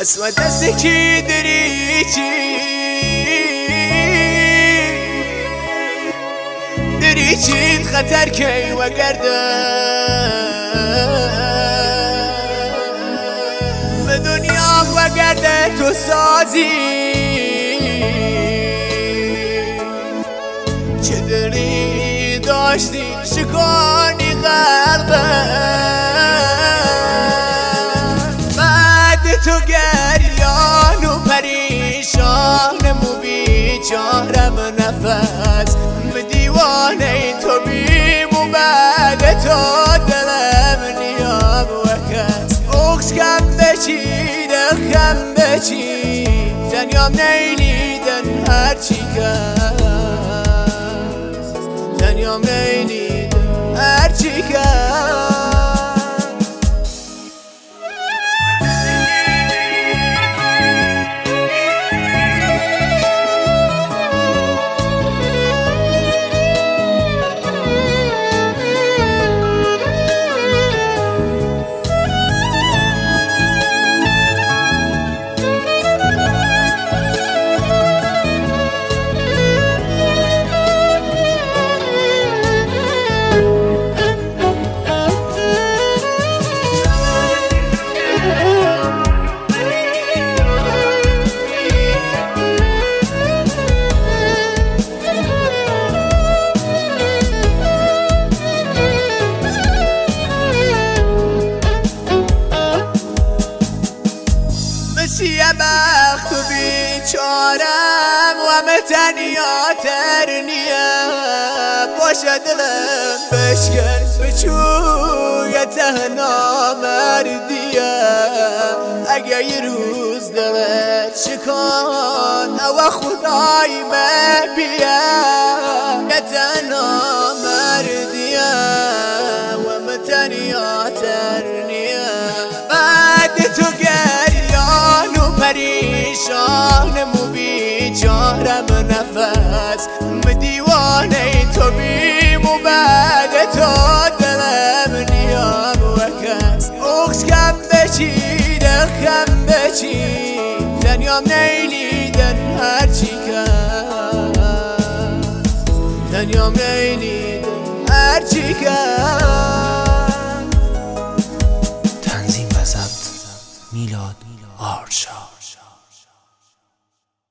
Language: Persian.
اسود دستکی دریچید خطر کی و به دنیا و گرده تو سازی چه دری داشتی شکانی قلبه بعد تو گریان و پریشانم و بیچارم نفس به دیوانه تو بیم و بعد تو دلم نیام وکس اکس کم بچید خم بچید زنیام نیلیدن هرچی کس زنیام نیلیدن هرچی کس چیه بخت و بیچارم و متنیاتر نیه باشه دلم بشکن بچوی تهنا مردیه اگه یه روز دلت شکان و خدای مبیه یه تهنا مردیه و متنیاتر نیه بعد تو پریشانم و بیچارم نفس به دیوانه تو بیم و بعد تو دلم نیام وکس اکس کم بچید خم بچید زنیام نیلیدن هرچی کس زنیام نیلیدن هرچی کس